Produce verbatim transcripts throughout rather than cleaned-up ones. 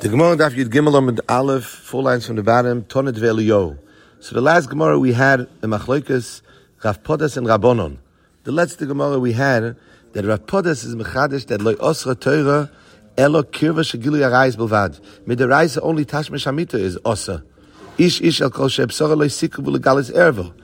The Gemara Daf Yud Gimel Amud Aleph, four lines from the bottom, Toned ve'Eliyahu. So the last Gemara we had the Machlokes Rav Podas and Rabbanon. The last Gemara we had that Rav Podas is mechadish that loy osra Torah elo kirva shegilu yarayis belvad. Mit the Reise only tashmish hamita is osa. Ish ish el kol she'bsora loy sikru v'legalis ervo.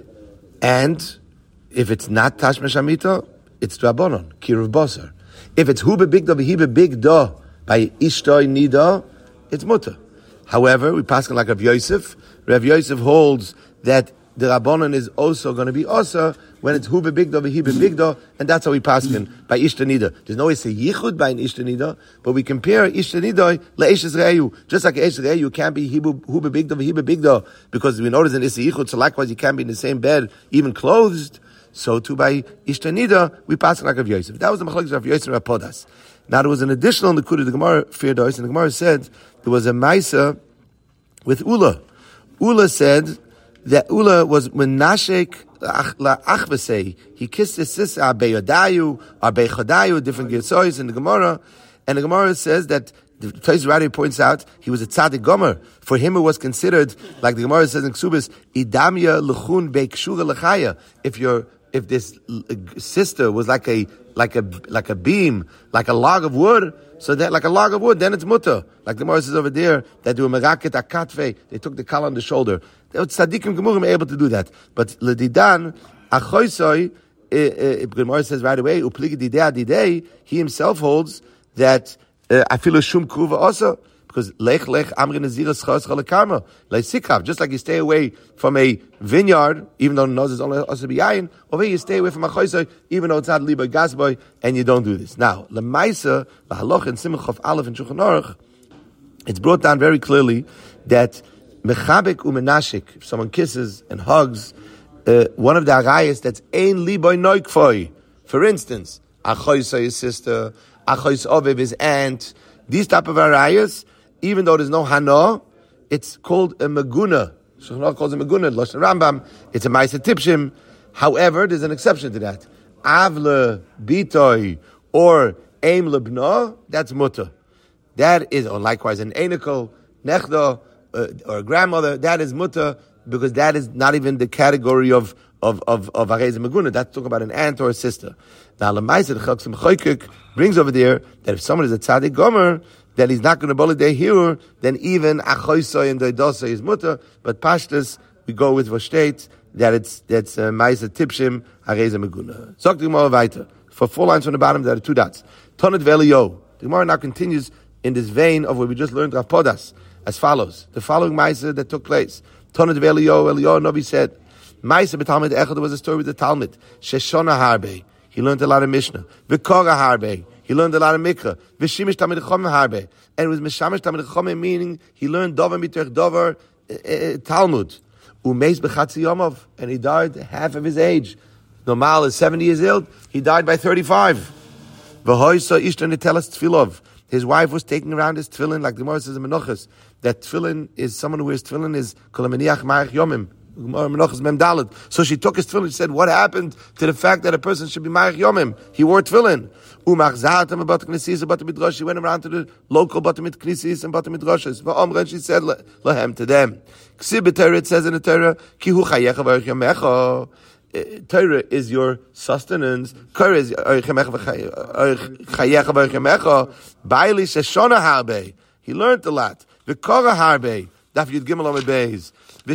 And if it's not tashmish hamita, it's Rabbanon kiruv basar. If it's hu bebigdo v'hi bebigdo by Ishtoi Nida, it's mutter. However, we pass like Rav Yosef. Rav Yosef holds that the Rabbanon is also going to be Osa when it's Hu Bebigdo v'Hi Bebigdo, and that's how we pass in by Ishta Nida. There's no way to say Yichud by an Ishta Nida, but we compare Ishta Nida le'Eshes Re'yu. Just like Eshes Re'yu can't be Hu Bebigdo v'Hi Bebigdo, because we notice in Issa Yichud, so likewise you can't be in the same bed, even clothed. So too by Ishta Nida, we pass like Rav Yosef. That was the Machlokes of Yosef and Rav Podas. Now there was an additional Nekuda, the Gemara feared us, and the Gemara said there was a Maisa with Ula. Ula said that Ula was Menashek Achvasei. He kissed his sister Abei Yodayu, Abei Chodayu, different Gersois in the Gemara, and the Gemara says that the Tais Radi points out he was a tzaddik gomer. For him, it was considered, like the Gemara says in Ksubis, idamya lechun beikshura lechaya. If your if this sister was like a like a like a beam, like a log of wood, so that like a log of wood, then it's mutter. Like the Gemara says over there that they were meraket akatve, they took the kala on the shoulder. The tzaddikim gemurim are able to do that, but ledidan achoisoi. The Gemara says right away upligi didei didei. He himself holds that. I feel a shum kruva also because lech lech amri nazira schos chalakama like sikav. Just like you stay away from a vineyard, even though nose is only also biyayin. Over here you stay away from a choisay, even though it's not liba gasboy, and you don't do this. Now lemaisa lahaloch and simon chof aleph and shulchan aruch, it's brought down very clearly that mechabek umenashik, if someone kisses and hugs, uh, one of the arayas that's ein liba noikfoi. For instance, a choisay his sister. Achois Ovev, his aunt, these type of arayas, even though there's no hana, it's called a meguna. Shulchan calls it meguna. Lashon Rambam, it's a ma'aser tipshim. However, there's an exception to that. Avle bitoy or aim lebna, that's mutter. That is, or likewise an einikel, nechda, uh, or a grandmother, that is mutter, because that is not even the category of of of of arayas meguna. That's talking about an aunt or a sister. Now, Lamaisa the Choksim Choykik brings over there that if someone is a tzaddik gomer, that he's not going to bully their hero, then even achoisoi and doidosoi is mutter. But pashtus, we go with Voshteit, that it's that's uh, Maisa Tipshim Hareza Meguna. Zok the Gemara weiter. For four lines from the bottom, there are two dots. Toned ve'Eliyahu. The Gemara now continues in this vein of what we just learned Rav Podas as follows. The following Maisa that took place. Toned ve'Eliyahu. Eliyahu Novi said, Maisa b'Talmud Echad was a story with the Talmud. Sheshona Harbe. He learned a lot of Mishnah. V'Kora Harbe. He learned a lot of Mikra. V'Shimish Tamid Chomim Harbe. And it was Mishamish Tamid Chomim, meaning he learned Dover Miterch Dover uh, Talmud. Umeis B'Chatzi Yomov. And he died half of his age. Normal is seventy years old. He died by thirty-five. V'Hoysa Ishta Netelas Tfilov. His wife was taking around his tefillin, like the Gemara says in Menachos, that tefillin is, someone who wears tefillin is Kol Hameniach Ma'arech Yomim. So she took his tefillin. She said, "What happened to the fact that a person should be ma'arech yomim? He wore tefillin." She went around to the local batamid knisis and batamid droshes. And she said lahem to them. It says in the Torah, "Ki hu chayecha v'arich yamecha." Torah is your sustenance. Torah is chayecha v'arich yamecha. Baili sheshona harbe. He learned a lot. V'kora harbe. Daf Yud Gimel Amud Beis.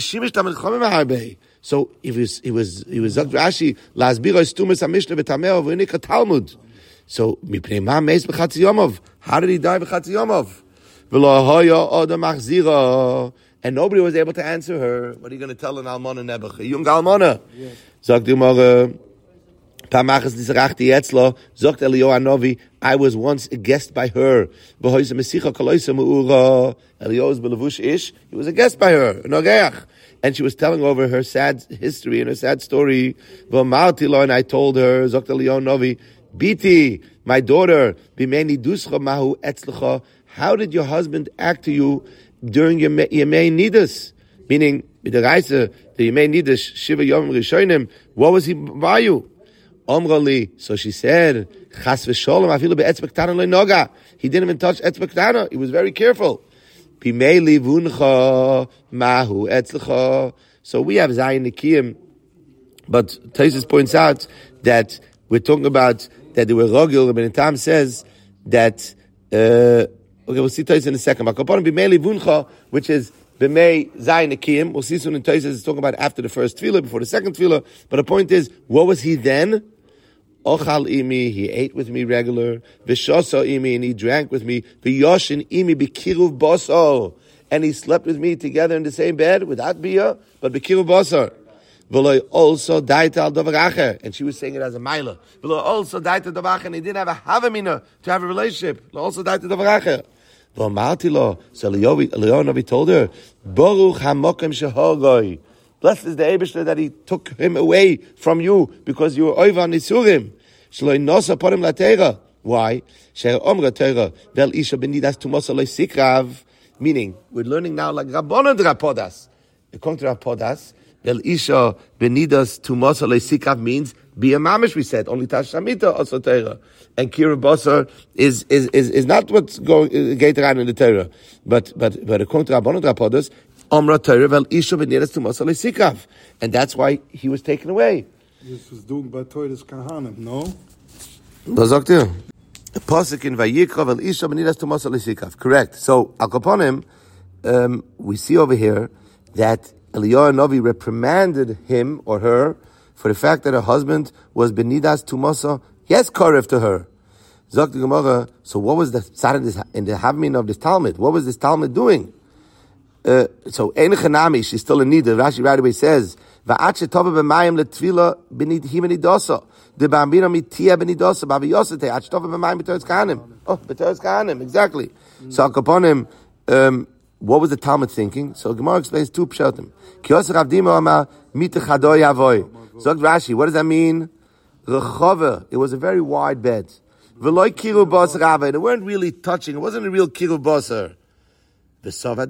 So it was it was it was Rashi lasbira stumas hamishna v'tameo v'nika Talmud. So mipnei ma meis b'chatzi yomov. How did he die b'chatzi yomov? V'lo hoya adam achzira. And nobody was able to answer her. What are you going to tell an almana nebuch? A young almana. Sagt die Gemara. Pamachas disrachti etzlo. Sagt Eliyahu Hanovi. I was once a guest by her. V'hoysa mesicha koloisa me'ura. Eliyahu's belevush ish. He was a guest by her. Nogeach. And she was telling over her sad history and her sad story. V'amarti lo, and I told her, Zok Eliyahu Hanovi, Biti, my daughter, b'meini duscha mahu etzlecha. How did your husband act to you during your Yemei Nidus? Meaning, the Reise, the Yemei Nidus, Shiva Yom Rishonim, what was he by you? Omrali, so she said, Chas v'sholom, afilu be'etzbek taran le'noga. he didn't even touch etzba ktana. He was very careful. Pimei livuncha mahu etzlecha. So we have zayin nikiyim, but Taisus points out that we're talking about that they were rogil. Rabbi Tam says that. Uh, okay, we'll see Taisus in a second. But bimei livuncha, which is b'mei zayin nikiyim. We'll see soon in Taisus is talking about after the first tefillah, before the second tefillah. But the point is, what was he then? Ochal imi, he ate with me regular. V'shoso imi, and he drank with me. V'yoshin imi b'kiruv boso, and he slept with me together in the same bed without bia, but b'kiruv boso. V'loy also daita al davar acher, and she was saying it as a maila. V'loy also daita davar acher, and he didn't have a havamina to have a relationship. V'loy also daita davar acher. V'amarti lo, so Leonavi told her, Baruch hamokem shehogoi. Blessed is the Eibishter that he took him away from you because you were over on Nisurim. Shloi nosa porim la teira. Why? She'er omra teira. Vel isha benidas tumosa loy sikrav. Meaning, we're learning now like Rabbanon Rapodas. According to Rapodas, Vel isha benidas tumosa loy sikrav means be a mamish, we said. Only tashamita also teira. And kira basar is, is, is, is not what's going, uh, gate around in the teira. But, but, but according to Rabbanon Rapodas, and that's why he was taken away. This was doing by Toides Kahanim, no? Was sagt ihr? Pasuk in Vayikra vel isha b'nidas tumas alisikav. Correct. So, al kaponim, um, we see over here that Eliyahu Novi reprimanded him or her for the fact that her husband was b'nidas tumasa, yes, karev to her. Zok the Gemara, so what was the tzad in the havmin of this Talmud? What was this Talmud doing? Uh, so Ein Chanami, she's still in need. Rashi right away says, "Va'at shetova b'mayim letvila b'nidosa, the bambino mitia b'nidosa, b'aviyosete at shetova b'mayim b'toretz kahanim." Oh, b'toretz kahanim, exactly. Mm. So upon him, um, what was the Talmud thinking? So Gemara explains two pshatim. Kios Ravdimo Amar mitchadoy avoy. So Rashi, what does that mean? Rechova. It was a very wide bed. V'loy kiru bas rava. They weren't really touching. It wasn't a real kiru basar. He thought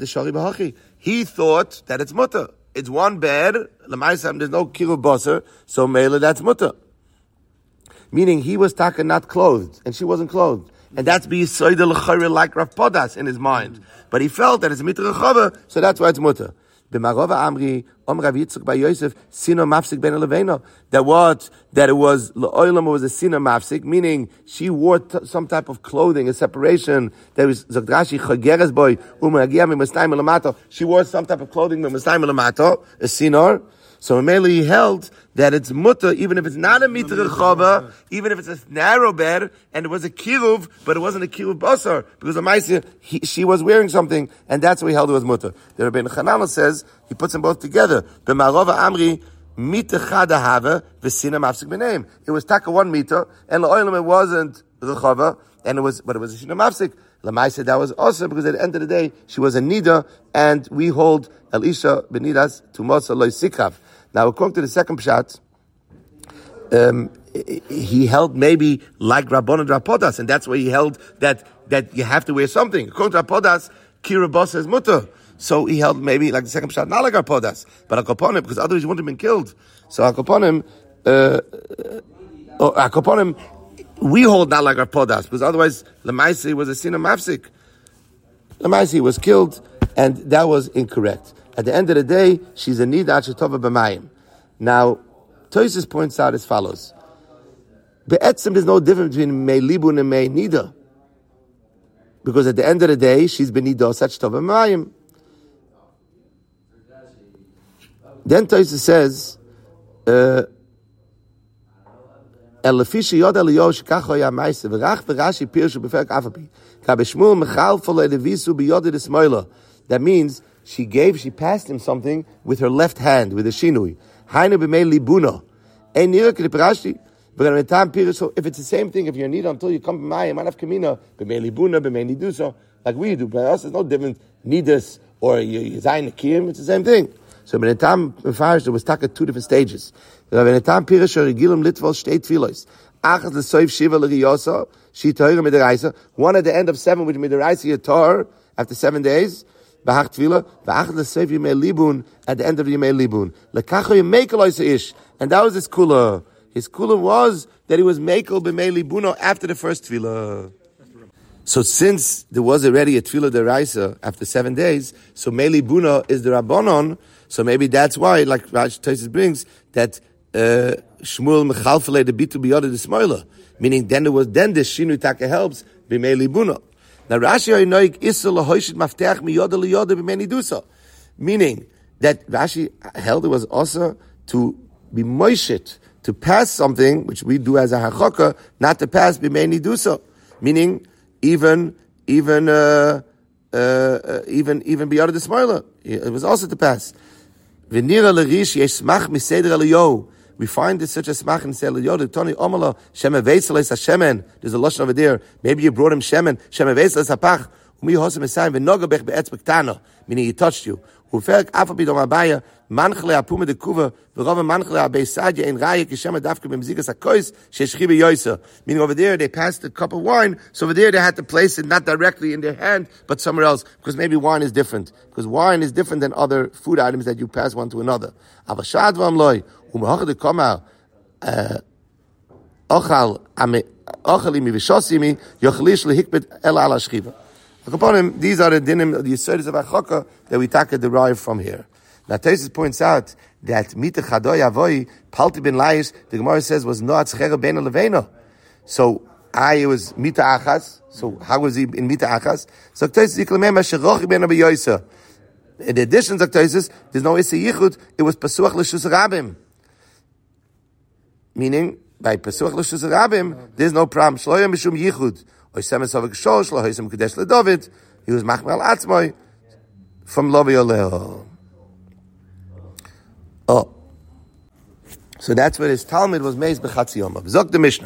that it's mutter. It's one bed. There's no kilo basar, so mele that's mutter. Meaning he was taka not clothed, and she wasn't clothed, and that's be soida l'chayre like Rav Podas in his mind. But he felt that it's mitra rechava, so that's why it's mutter. B'marova Amri Om Rav Yitzchak by Yosef Sino Mafsik Ben Leveno. That what that it was Le'olam was a Sino Mafsik, meaning she wore t- some type of clothing, a separation. There was Zogdrashi Chageres boy Umagia Mimastayim Lamato. She wore some type of clothing Mimastayim Lamato, a sinor. So Mele he held that it's mutter, even if it's not a mitra rechava, even if it's a narrow bed, and it was a kiruv, but it wasn't a kiruv basar, because the Maisa, she was wearing something, and that's why he held it was mutter. The Rabbeinu Chananel says, he puts them both together. B'marova Amri, mita chada hava, v'sina mafsik b'neim. It was taka one meter, and l'oilam it wasn't rechava, and it was, but it was a sina mafsik. Lamaisa, that was awesome, because at the end of the day, she was a nida, and we hold Elisha b'nidas to mosa loy sikav. Now, according to the second pshat, um, he held maybe like Rabbanon Rapodas, and that's why he held that that you have to wear something. According to Rapodas, Kira Bosa is mutter. So he held maybe like the second pshat, not like Rapodas, but Akoponim, because otherwise he wouldn't have been killed. So Akoponim, uh, or Akoponim, we hold not like Rapodas, because otherwise Lamaisi was a sin of Mafsik. Lamaisi was killed, and that was incorrect. At the end of the day, she's a nida achetova b'mayim. Now, Tosfos points out as follows: Be'etzim, there's no difference between mei libun and mei nida, because at the end of the day, she's benidos achetova b'mayim. Then Tosfos says, uh, that means she gave, she passed him something with her left hand, with a shinui. So if it's the same thing, if you're need until you come to Maya, man of Kamina, like we do, but us there's no difference, Nidus or Zayin Akim, it's the same thing. So in the time Mefarish, there was taka two different stages. In the time Pirish or Regilim Litvos state tefillos. Achas l'soif shiva l'riyosa, she toira midiraisa. One at the end of seven, which midiraisa yatar after seven days. Bahach tefillah. V'achas l'soif yimei libun at the end of yimei libun. L'kacho yimei koloisa ish, and that was his kula. His kula was that he was mekel b'mei libuno after the first tefillah. So since there was already a Tefillah Deraisa after seven days, so Meli Buna is the Rabbanon, so maybe that's why, like Rashi Tosfos brings, that uh, Shmuel Mechalfele the Bitu Biyada the Smoila, meaning then there was, then the Shinu Taka helps, be Meli Buna. Now Rashi Oinoik Issa Lahoishit Mafteach Miyoda Liyoda B'meni Dusa, meaning that Rashi held it was also to be moishit, to pass something, which we do as a hachaka, not to pass B'meni Dusa, meaning even, even, uh, uh, uh, even, even Biyada the Smoila, it was also to pass. V'nira l'rish yesh smach miseder aliyo. We find there's such a smach in Seder aliyo. Tony omala shemen veisel es hashemen. There's a lashon over there. Maybe you brought him shemen. Shemen veisel es hapach. Umi hosem esayim v'noga bech be'etz b'ktana. Meaning he touched you. Uferk afa bidom abaya manchle apume de kuva v'rove manchle abeisadya in raya kishem adavke b'mzigas hakois sheshchi b'yoysa. Meaning over there they passed a cup of wine, so over there they had to place it not directly in their hand but somewhere else, because maybe wine is different. Because wine is different than other food items that you pass one to another. Avashad v'amloi umahach de kama ochal ame ochalimi v'shosimi yochlish lehikbet el ala shchiva. Upon him, these are the dinim, the yesodis of Achaka that we take derive from here. Now, Tosfos points out that Mita Chadoy Avoy Palti Ben Laish, the Gemara says, was not Tzchera Ben Levena. So, I was Mita Achas. So, how was he in Mita Achas? So, Tosfos Yiklamem Asherochi Ben Abi Yoisa. In addition to Tosfos, there's no Issa Yichud, it was Pasuach L'Shus Rabim. Meaning, by Pasuach L'Shus Rabim, there's no problem. Shloyam Mishum Yichud. He was machmel atzmoi from Lovi Oleo. Oh. So that's where his Talmud was made b'chatzi yomav. Zok the Mishnah.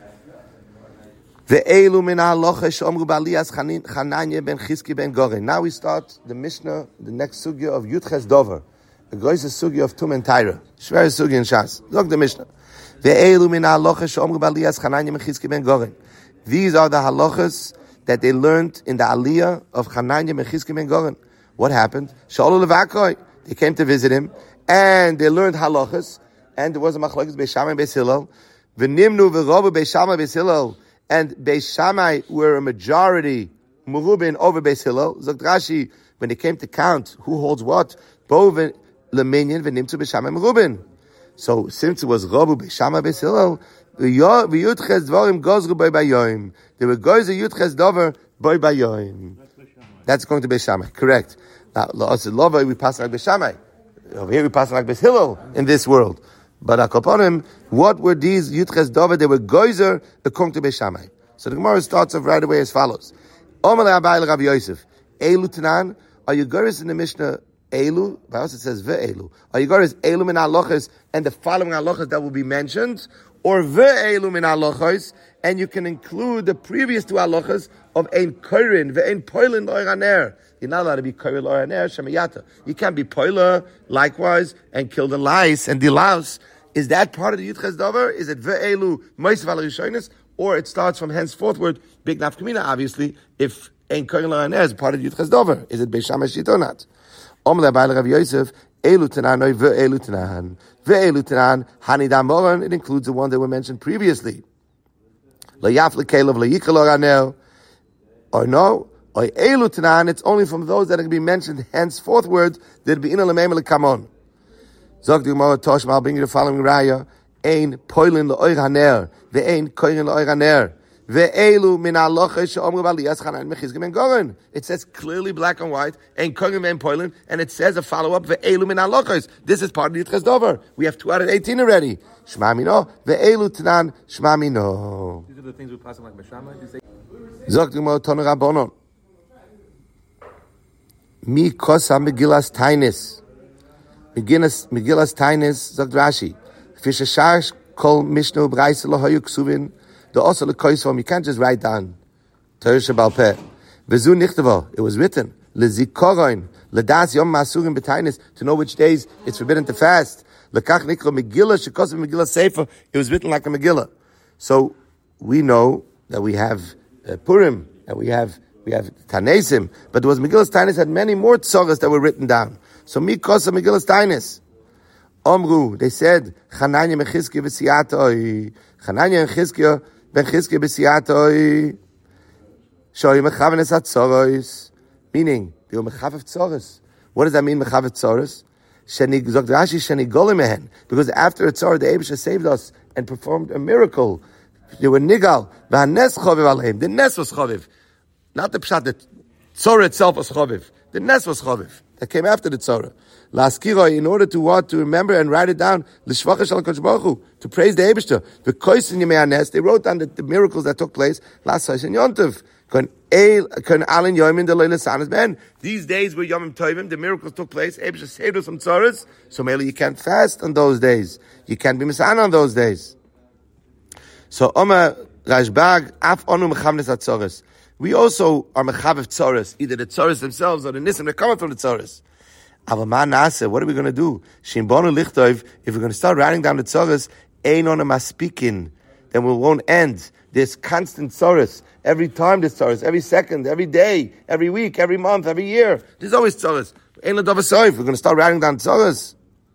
Ve'elu min ha'alocha she'omru b'aliyas Chananya ben Chizki ben Goren. Now we start the Mishnah, the next sugya of Yudches Dover. The greatest sugya of Tum and Tyra. Shver sugya in Shas. Zok the Mishnah. Ve'elu min ha'alocha she'omru b'aliyas Chananya ben Chizki ben Goren. These are the halachas that they learned in the aliyah of Chananya ben Chizki ben Goren. What happened? Shaul Levakoi. They came to visit him, and they learned halachas, and there was a machlokes Beis Shammai and Beis Hillel. V'nimnu v'rovu Beis Shammai Beis Hillel, and Beis Shammai were a majority Merubin over Beis Hillel. Zogt Rashi, when they came to count who holds what, Bo leminyan v'nimtzu Beis Shammai Merubin. So since it was Robu Beis Shammai Beis Hillel, they were goyzer yutches dover boy bayoim. That's going to be Shammai, correct? Now, lova we pass like Beis Shammai. Over here we pass like Beis Hillel in this world. But akoponim, what were these yutches dover? They were goyzer according to Beis Shammai. So the Gemara starts off right away as follows: Omer Abai Rabbi Yosef, Elu Tanan. Are you goyers in the Mishnah? Elu, by us it says ve'elu. Are you goyers Elu min halochas and the following halochas that will be mentioned? Or ve'elu min halachos, and you can include the previous two halachas of ein korin ve'ein poilin lo'iraner. You're not allowed to be korin lo'iraner shemayata. You can't be poiler likewise and kill the lice and the louse. Is that part of the Yudches Dover? Is it ve'elu moisav al rishonis, or it starts from henceforthward big nafkamina? Obviously, if ein korin lo'iraner is part of the Yudches Dover, is it Beis Shammai shit or not? Omle Abai Rav Yosef. Elu Tanan, ve'elu Tanan. Ve'elu Tanan, Hanidam Moran, it includes the one that were mentioned previously. La'yaf le'kelev le'yikal oranel. Or no, or Elu Tanan, it's only from those that are going to be mentioned henceforthward, that be ina l'meim le'kamon. Zog the Gemara Toshma, I'll bring you the following raya. Ein poilin le'oir haner, ve'ein koirin le'oir haner. Ve'elu min ha'alocha she'omru b'aliyas Chananya ben Chizki ben Goren. It says clearly black and white, and koirin ben poilin, and it says a follow-up, ve'elu min ha'alochos. This is part of the Yudches Dover. We have two out of eighteen already. Shma mino, ve'elu tanan, shma mino. These are the things we pass on like Beis Shammai. Zok Gemara Tonu Rabbanon. Mi kosa Megillas Tainis. Megillas Tainis, Zok Rashi. Fisher Sharish kol Mishnah B'Raisa L'hoyu Ksuvin. The also the koisvom, you can't just write down. Torah Shebal Peh. V'zu nichtavo, it was written. Lezikoroin, ledas yom masurim b'tainis, to know which days it's forbidden to fast. Lekach nikro Megillah, shekosav Megillah Sefer, it was written like a Megillah. So, we know that we have uh, Purim, and we have we have Tanesim, but there was Megillah Tainis had many more tzoras that were written down. So, mi kosa Megillah Tainis. Omru, they said, Chananya ben Chizki v'siyatoi. Chananya ben Chizki ben Chizki b'siyatoi. Shoy mechavenes atzoros, meaning they were mechavev tzoros. What does that mean, mechavev tzoros? Sheni zogt Rashi sheni golim mehen, because after a tzor the Eibusha saved us and performed a miracle. They were nigal. V'hanes choviv aleim. The nes was choviv, not the pshat. The tzor itself was choviv. The nes was choviv that came after the tzorah. Laskira, in order to what? To remember and write it down. L'shvacha shel HaKadosh Baruch Hu, to praise the Eibusha. V'koysin yemei hanes. They wrote down the, the miracles that took place last Choshen Yontiv. These days were Yomim Tovim, the miracles took place. Eibusha saved us from tzoros, so maybe you can't fast on those days. You can't be misan on those days. So Omer Rashbag af onu mechavnes atzoros. We also are mechavev tzoros, either the tzoros themselves or the nisim that come from the tzoros. Avaman nase, what are we going to do? Shimbonu lichtov, if we're going to start writing down the tzoros, ein ona maspikin, then we won't end. There's constant tzoros. Every time there's tzoros. Every second, every day, every week, every month, every year. There's always tzoros. Ein l'dov asoif. We're going to start writing down tzoros.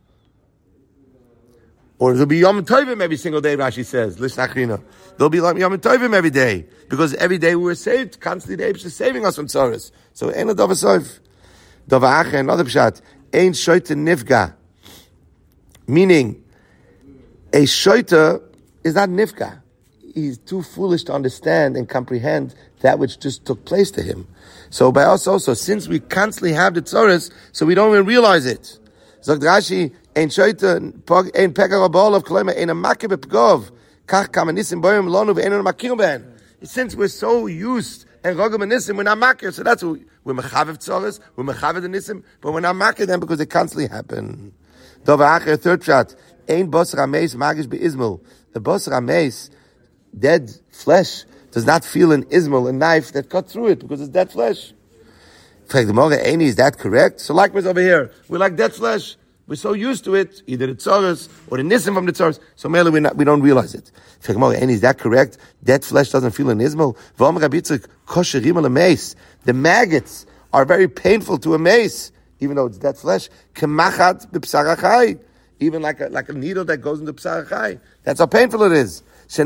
Or there'll be Yom Tovim every single day, Rashi says. L'shnachrina. There'll be Yom Tovim every day. Because every day we were saved. Constantly the Eibusha is saving us from tzoros. So ein l'dov asoif. Dov ha'acher, another pshat. Ein shoyte nifga. Meaning, a shoyte is not nifga. He's too foolish to understand and comprehend that which just took place to him. So by us also, since we constantly have the tzoros, so we don't even realize it. Zog Rashi, ein shoyte, ein pekar abol of kloima, ein a makir bepgov, kach kamanisim boyim lonu ve'ein on makir ben. Since we're so used, and rogam and nisim, we're not makir, so that's what we're mechavev tzoros, we're mechavev the nisim, but we're not makir them because they constantly happen. Dov ha'acher, third shot, ein bosar ameis magish be'izmul. The bosar ameis, dead flesh, does not feel an ismul, a knife that cut through it, because it's dead flesh. Is that correct? So likewise over here, we like dead flesh. We're so used to it, either the tzoros or the nisim from the tzoros, so mainly we not we don't realize it. Is that correct? Dead flesh doesn't feel an ismul. The maggots are very painful to a mace, even though it's dead flesh. Even like a, like a needle that goes into psar chai. That's how painful it is. So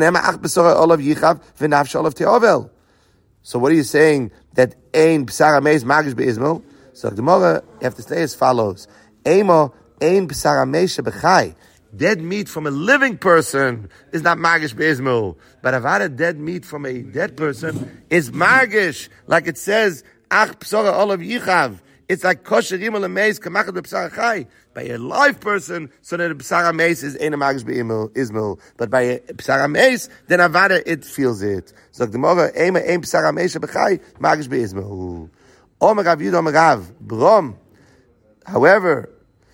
what are you saying? That ein psar ameis magish beizmul? So the Gemara, you have to say as follows: Emo ein psar ameis bechai. Dead meat from a living person is not magish beizmul, but avada dead meat from a dead person is magish, like it says ach psara olav yichav. It's like kosher imel ameis kamachat b'psar chai. By a live person, so that the psar ameis is ein magish beizmul, but by a psar ameis, then avada it feels it. So the Gemara, ema ein psar ameis bechai magish beizmul. Omer Rav Yud Omer Rav Brom. However,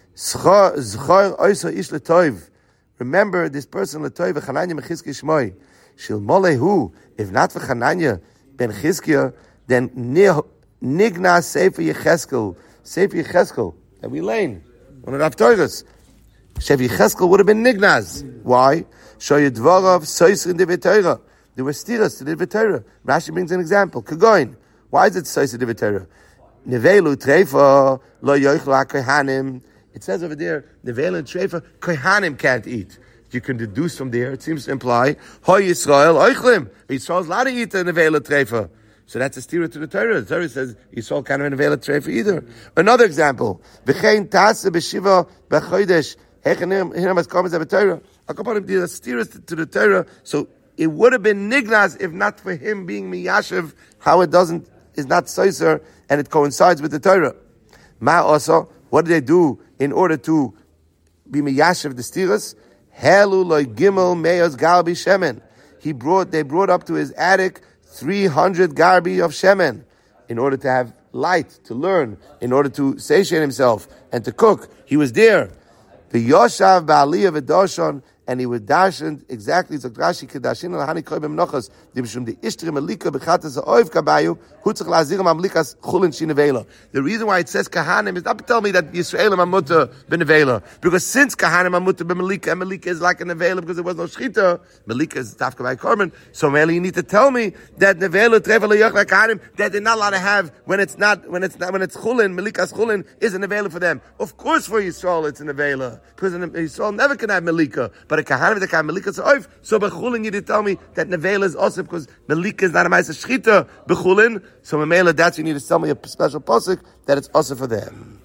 zchor oiso ish letov. Remember this person letov v'Chananya mechizki shmoi. Shil molehu. If not for Chananya ben Chizkiya, then nigna sefer Yecheskel, sefer Yecheskel that we learn one of the Haftorahs. Sefer Yecheskel would have been nignaz. Why? Shoy dvarav sois in the Torah. There were stiras to the Torah. Rashi brings an example. Kagoin. Why is it sois in the Torah? Nevelu treifa lo yoichlu hakohanim. It says over there, nevelu treifa kohanim can't eat. You can deduce from there. It seems to imply ho Yisrael oichlim. Yisrael's allowed to eat the nevelu treifa. So that's a stira to the Torah. The Torah says Yisrael can't have a nevelu treifa either. Another example. V'chein tase b'shiva b'chodesh hechenim hinam as komas of Torah. A couple of these stiras to the Torah. So it would have been nignaz if not for him being miyashiv. How it doesn't is not soiser and it coincides with the Torah. Ma also, what did they do in order to be miyashiv the stiras? Helu loy gimel meyos garbi shemen. He brought they brought up to his attic three hundred garbi of shemen in order to have light to learn, in order to satiate himself and to cook. He was there. The Yoshav Ba'aliyah v'Doshon, and he would darshan exactly as Rashi kedashin lahani koy b'mnochos dibshum the ishtri malika b'chatas ha'oiv kabayu hutzach lazirim amlikas chulin shinevela. The reason why it says kahanim is not to tell me that Yisraelim amuta b'nevela, because since kahanim amuta b'malika, and malika is like a nevela because there was no shchita, malika is tafka by korban. So really you need to tell me that nevela trefa leyochla kahanim that they're not allowed to have when it's not when it's not when it's chulin, malikas chulin is a nevela for them. Of course for Yisrael it's a nevela because Yisrael never can have malika. But a kahanim the kahanim melika is oif. So bechulin you did tell me that nevela is also because melika is not a ma'aser shchita bechulin. So memela that's you need to tell me a special pasuk that it's also for them.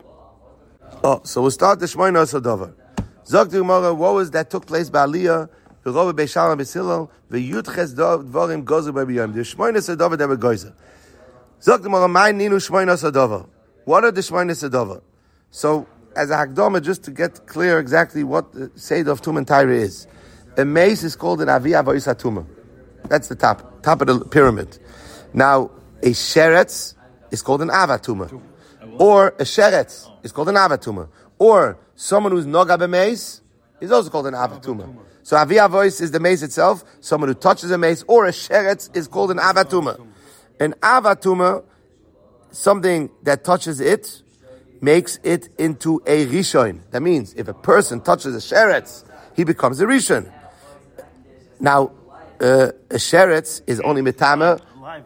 Oh, so we'll start the Shmoyna Asadover. Zog the Gemara, what was that took place by Aliyah? V'rove Beishalom B'Silo v'yutches dvorim gozer b'yom. The Shmoyna Asadover that were gozer. Zog the Gemara, my ninu Shmoyna Asadover. What are the Shmoyna Asadover? So, as a Hakdama, just to get clear exactly what the Seder of Tum and Tyre is. A mace is called an Avi Avois HaTuma. That's the top, top of the pyramid. Now, a Sheretz is called an Avatuma. Or a Sheretz is called an Avatuma. Or someone who's Noga b'mace is also called an Avatuma. So Avi Avois is the mace itself. Someone who touches a mace or a Sheretz is called an Avatuma. An Avatuma, something that touches it, makes it into a Rishon. That means if a person touches a Sheretz, he becomes a Rishon. Now, uh, a Sheretz is only Mitama.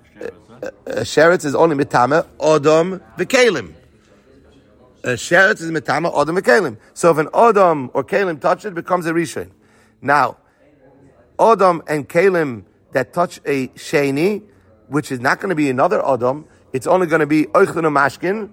A Sheretz is only Mitama, Odom, V'Kelim. A Sheretz is Mitama, Odom, V'Kelim. So if an Odom or Kelim touch it, it becomes a Rishon. Now, Odom and Kelim that touch a Sheni, which is not going to be another Odom, it's only going to be Oichlin or Mashkin,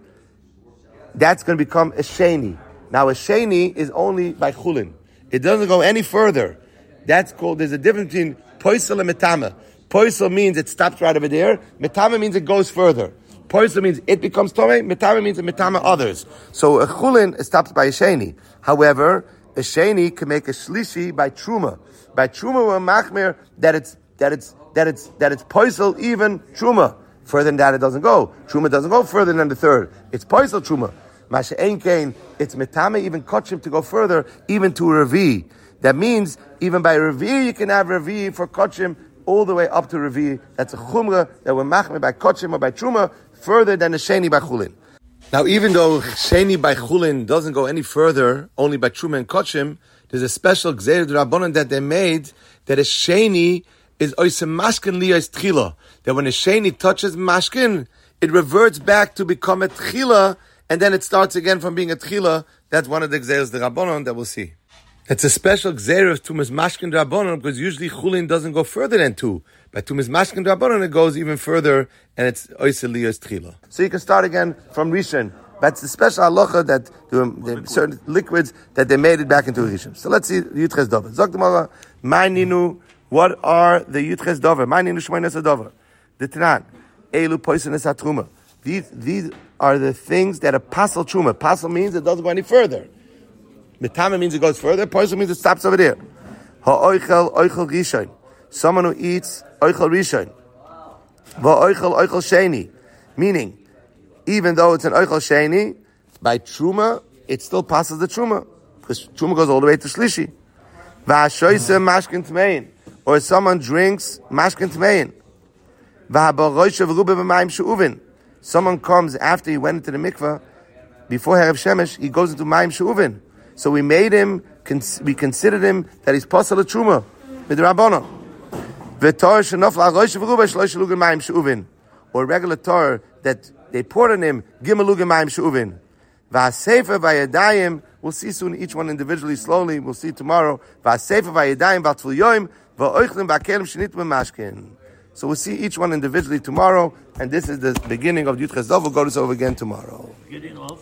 that's going to become a Sheni. Now, a Sheni is only by Chulin. It doesn't go any further. That's called, there's a difference between Poisel and Metama. Poisel means it stops right over there. Metama means it goes further. Poisel means it becomes Tomei. Metama means it Metama others. So a Chulin stops by a Sheni. However, a Sheni can make a Shlishi by Truma. By Truma we're machmir that it's, that it's, that it's, that it's Poisel even Truma. Further than that it doesn't go. Truma doesn't go further than the third. It's Poisel Truma. Masha Ein Kain, it's Metame, even Kachim to go further, even to a Revi. That means, even by Revi, you can have Revi for Kachim all the way up to Revi. That's a Chumra that we're machmir by Kachim or by Truma, further than the Sheni by Chulin. Now, even though Sheni by Chulin doesn't go any further, only by Truma and Kachim, there's a special Gzeir Rabbanon that they made, that a Sheni is Oisem Mashkin Liyas Tchila. That when a Sheni touches Mashkin, it reverts back to become a Tchila, and then it starts again from being a Tchila. That's one of the Gzeiros the Rabbanon that we'll see. It's a special Gzeir of Tumas Mashkin Rabbanon, because usually Chulin doesn't go further than two. By Tumas Mashkin Rabbanon, it goes even further, and it's Oisem Liyas Tchila. So you can start again from Rishon. That's the special halacha that the, the certain liquids that they made it back into Rishon. So let's see Yutches Dover. Zok Gemara, my ninu. What are the Yutches Dover? My ninu Shmoynes Dover. The Tanan. Elu Poisones HaTruma. These, these are the things that are Pasal Truma. Pasal means it doesn't go any further. Metama means it goes further. Poisel means it stops over there. Ha-oichel oichel rishon. Someone who eats oichel rishon. Va-oichel oichel sheni. Meaning, even though it's an oichel sheni, by Truma, it still passes the Truma. Because Truma goes all the way to Shlishi. Va-shoyse mashkin tmein. Or someone drinks mashkin tmein. Someone comes after he went into the mikveh, before Herav Shemesh, he goes into Mayim She'uvin. So we made him, we considered him that he's Pasal Truma, with the Rabbanon. Or regular Torah that they poured on him, Gimelug Mayim She'uvin. V'asefer v'yadayim, we'll see soon each one individually, slowly, we'll see tomorrow. V'asefer v'yadayim v'atzul yoim, v'oichlim v'akelim shenit v'mashkin. So we'll see each one individually tomorrow, and this is the beginning of Yutches Dov. We'll go this over again tomorrow.